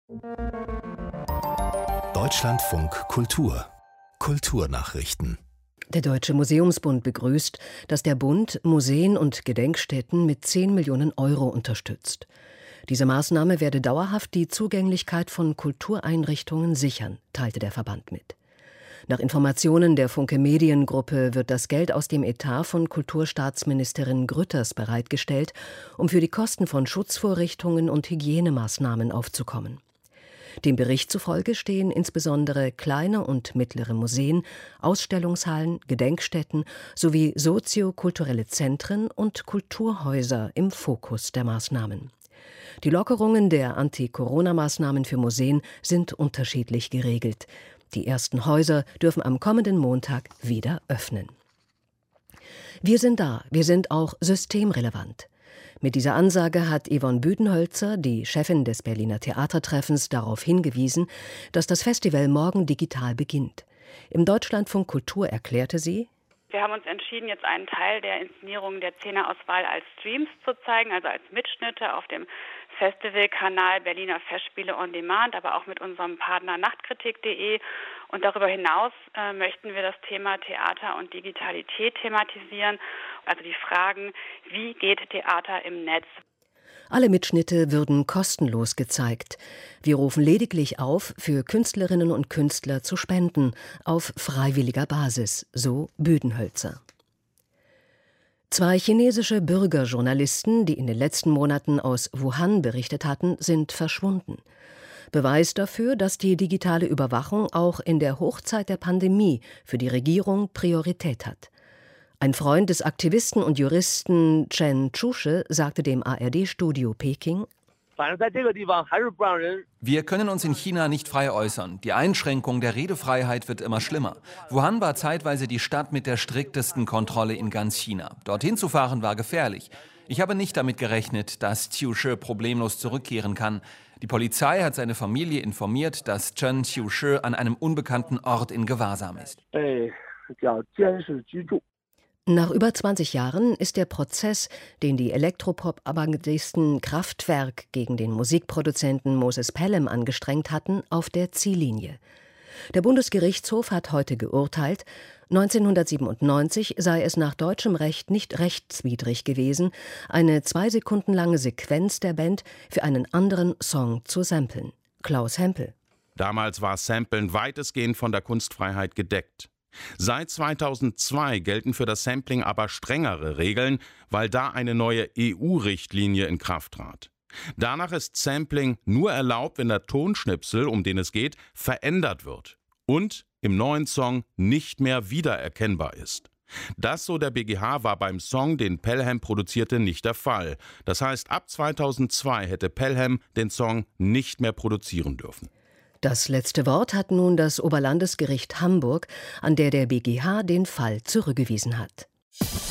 Deutschlandfunk Kultur. Kulturnachrichten. Der Deutsche Museumsbund begrüßt, dass der Bund Museen und Gedenkstätten mit 10 Millionen Euro unterstützt. Diese Maßnahme werde dauerhaft die Zugänglichkeit von Kultureinrichtungen sichern, teilte der Verband mit. Nach Informationen der Funke Mediengruppe wird das Geld aus dem Etat von Kulturstaatsministerin Grütters bereitgestellt, um für die Kosten von Schutzvorrichtungen und Hygienemaßnahmen aufzukommen. Dem Bericht zufolge stehen insbesondere kleine und mittlere Museen, Ausstellungshallen, Gedenkstätten sowie soziokulturelle Zentren und Kulturhäuser im Fokus der Maßnahmen. Die Lockerungen der Anti-Corona-Maßnahmen für Museen sind unterschiedlich geregelt. Die ersten Häuser dürfen am kommenden Montag wieder öffnen. Wir sind da, wir sind auch systemrelevant. Mit dieser Ansage hat Yvonne Büdenhölzer, die Chefin des Berliner Theatertreffens, darauf hingewiesen, dass das Festival morgen digital beginnt. Im Deutschlandfunk Kultur erklärte sie: Wir haben uns entschieden, jetzt einen Teil der Inszenierung der 10er-Auswahl als Streams zu zeigen, also als Mitschnitte auf dem Festivalkanal Berliner Festspiele on Demand, aber auch mit unserem Partner Nachtkritik.de. Und darüber hinaus möchten wir das Thema Theater und Digitalität thematisieren, also die Fragen, wie geht Theater im Netz? Alle Mitschnitte würden kostenlos gezeigt. Wir rufen lediglich auf, für Künstlerinnen und Künstler zu spenden, auf freiwilliger Basis, so Büdenhölzer. 2 chinesische Bürgerjournalisten, die in den letzten Monaten aus Wuhan berichtet hatten, sind verschwunden. Beweis dafür, dass die digitale Überwachung auch in der Hochzeit der Pandemie für die Regierung Priorität hat. Ein Freund des Aktivisten und Juristen Chen Chushe sagte dem ARD-Studio Peking: Wir können uns in China nicht frei äußern. Die Einschränkung der Redefreiheit wird immer schlimmer. Wuhan war zeitweise die Stadt mit der striktesten Kontrolle in ganz China. Dorthin zu fahren war gefährlich. Ich habe nicht damit gerechnet, dass Chushe problemlos zurückkehren kann. Die Polizei hat seine Familie informiert, dass Chen Chushe an einem unbekannten Ort in Gewahrsam ist. Nach über 20 Jahren ist der Prozess, den die Elektropop-Avantgardisten Kraftwerk gegen den Musikproduzenten Moses Pelham angestrengt hatten, auf der Ziellinie. Der Bundesgerichtshof hat heute geurteilt, 1997 sei es nach deutschem Recht nicht rechtswidrig gewesen, eine 2 Sekunden lange Sequenz der Band für einen anderen Song zu samplen. Klaus Hempel. Damals war Samplen weitestgehend von der Kunstfreiheit gedeckt. Seit 2002 gelten für das Sampling aber strengere Regeln, weil da eine neue EU-Richtlinie in Kraft trat. Danach ist Sampling nur erlaubt, wenn der Tonschnipsel, um den es geht, verändert wird und im neuen Song nicht mehr wiedererkennbar ist. Das, so der BGH, war beim Song, den Pelham produzierte, nicht der Fall. Das heißt, ab 2002 hätte Pelham den Song nicht mehr produzieren dürfen. Das letzte Wort hat nun das Oberlandesgericht Hamburg, an der BGH den Fall zurückgewiesen hat.